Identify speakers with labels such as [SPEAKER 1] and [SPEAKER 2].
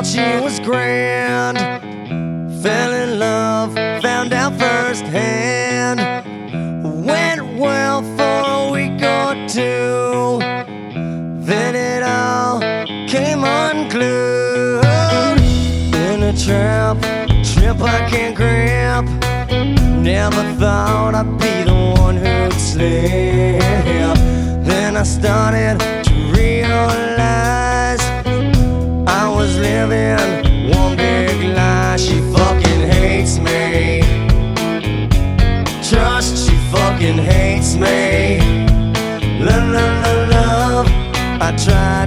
[SPEAKER 1] she was grand. Fell in love, found out firsthand. Went well for a week or two, then it all came unglued. In a trap I can't grab. Never thought I'd be the one who'd slip. Then I started to realize I was living one big lie. She fucking hates me. Trust, she fucking hates me. Love, love, love, love. I tried